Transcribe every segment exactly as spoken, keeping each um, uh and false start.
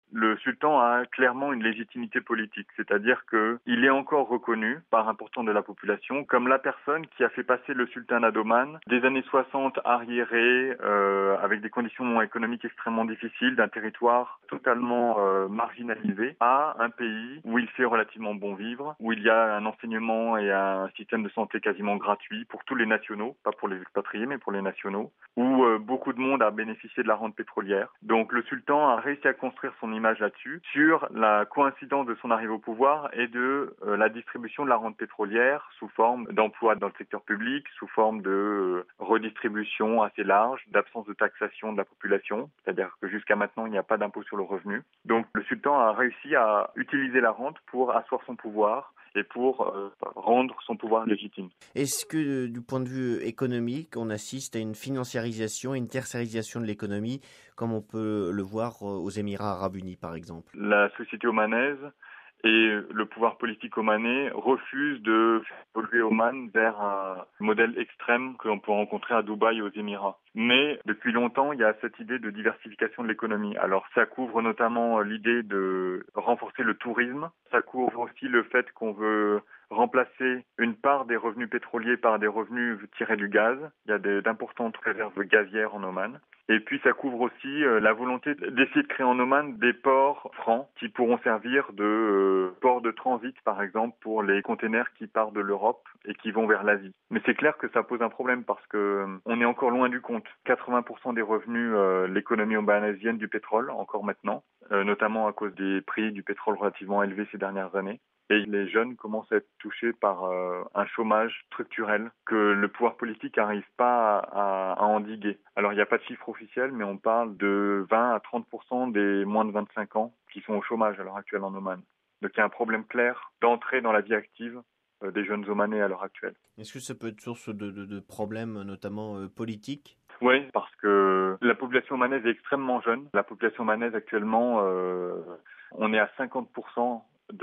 le sultan a clairement une légitimité politique, c'est-à-dire qu'il est encore reconnu par un pourcent de la population comme la personne qui a fait passer le sultanat d'Oman des années soixante arriéré, euh, avec des conditions économiques extrêmement difficiles, d'un territoire totalement euh, marginalisé, à un pays où il fait relativement bon vivre, où il y a un enseignement et un système de santé quasiment gratuit pour tous les nationaux, pas pour les expatriés mais pour les nationaux, où euh, beaucoup de monde a bénéficié de la rente pétrolière. Donc le sultan a réussi à construire son image là-dessus, sur la coïncidence de son arrivée au pouvoir et de euh, la distribution de la rente pétrolière sous forme d'emplois dans le secteur public, sous forme de euh, redistribution assez large, d'absence de taxation de la population, c'est-à-dire que jusqu'à maintenant il n'y a pas d'impôt sur le revenu. Donc le sultan a réussi à utiliser la rente pour asseoir son pouvoir et pour euh, rendre son pouvoir légitime. Est-ce que euh, du point de vue économique, on assiste à une financiarisation, une tertiarisation de l'économie, comme on peut le voir euh, aux Émirats arabes unis par exemple? La société omanaise et le pouvoir politique omanais refusent de faire évoluer Oman vers un modèle extrême que l'on peut rencontrer à Dubaï et aux Émirats. Mais depuis longtemps, il y a cette idée de diversification de l'économie. Alors ça couvre notamment l'idée de renforcer le tourisme. Ça couvre aussi le fait qu'on veut remplacer une part des revenus pétroliers par des revenus tirés du gaz. Il y a des, d'importantes réserves gazières en Oman. Et puis ça couvre aussi euh, la volonté d'essayer de créer en Oman des ports francs qui pourront servir de euh, ports de transit, par exemple, pour les containers qui partent de l'Europe et qui vont vers l'Asie. Mais c'est clair que ça pose un problème parce que euh, on est encore loin du compte. quatre-vingts pour cent des revenus, euh, l'économie omanaise viennent du pétrole, encore maintenant, euh, notamment à cause des prix du pétrole relativement élevés ces dernières années. Et les jeunes commencent à être touchés par euh, un chômage structurel que le pouvoir politique n'arrive pas à, à, à endiguer. Alors il n'y a pas de chiffre officiel, mais on parle de vingt à trente pour cent des moins de vingt-cinq ans qui sont au chômage à l'heure actuelle en Oman. Donc il y a un problème clair d'entrée dans la vie active euh, des jeunes Omanais à l'heure actuelle. Est-ce que ça peut être source de, de, de problèmes, notamment euh, politiques? Oui, parce que la population omanaise est extrêmement jeune. La population omanaise actuellement, euh, on est à cinquante pour cent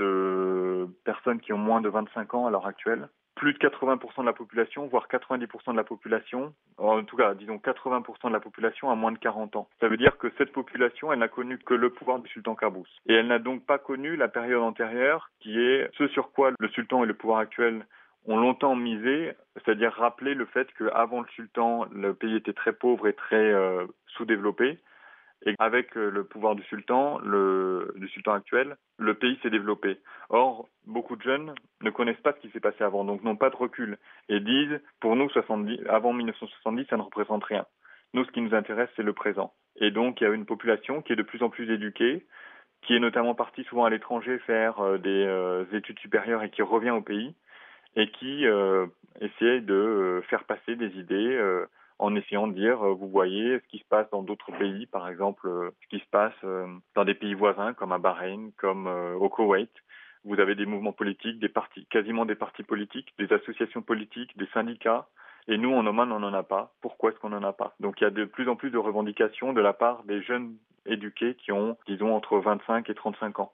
de personnes qui ont moins de vingt-cinq ans à l'heure actuelle. Plus de quatre-vingts pour cent de la population, voire quatre-vingt-dix pour cent de la population, en tout cas, disons quatre-vingts pour cent de la population a moins de quarante ans. Ça veut dire que cette population, elle n'a connu que le pouvoir du sultan Qaboos. Et elle n'a donc pas connu la période antérieure, qui est ce sur quoi le sultan et le pouvoir actuel ont longtemps misé, c'est-à-dire rappeler le fait qu'avant le sultan, le pays était très pauvre et très euh, sous-développé. Et avec le pouvoir du sultan, le, du sultan actuel, le pays s'est développé. Or, beaucoup de jeunes ne connaissent pas ce qui s'est passé avant, donc n'ont pas de recul. Et disent, pour nous, soixante-dix, avant mille neuf cent soixante-dix, ça ne représente rien. Nous, ce qui nous intéresse, c'est le présent. Et donc, il y a une population qui est de plus en plus éduquée, qui est notamment partie souvent à l'étranger faire euh, des euh, études supérieures et qui revient au pays, et qui euh, essaie de euh, faire passer des idées euh, en essayant de dire, euh, vous voyez ce qui se passe dans d'autres pays, par exemple euh, ce qui se passe euh, dans des pays voisins comme à Bahreïn, comme euh, au Koweït. Vous avez des mouvements politiques, des partis, quasiment des partis politiques, des associations politiques, des syndicats. Et nous, en Oman, on n'en a pas. Pourquoi est-ce qu'on n'en a pas? Donc il y a de plus en plus de revendications de la part des jeunes éduqués qui ont, disons, entre vingt-cinq et trente-cinq ans.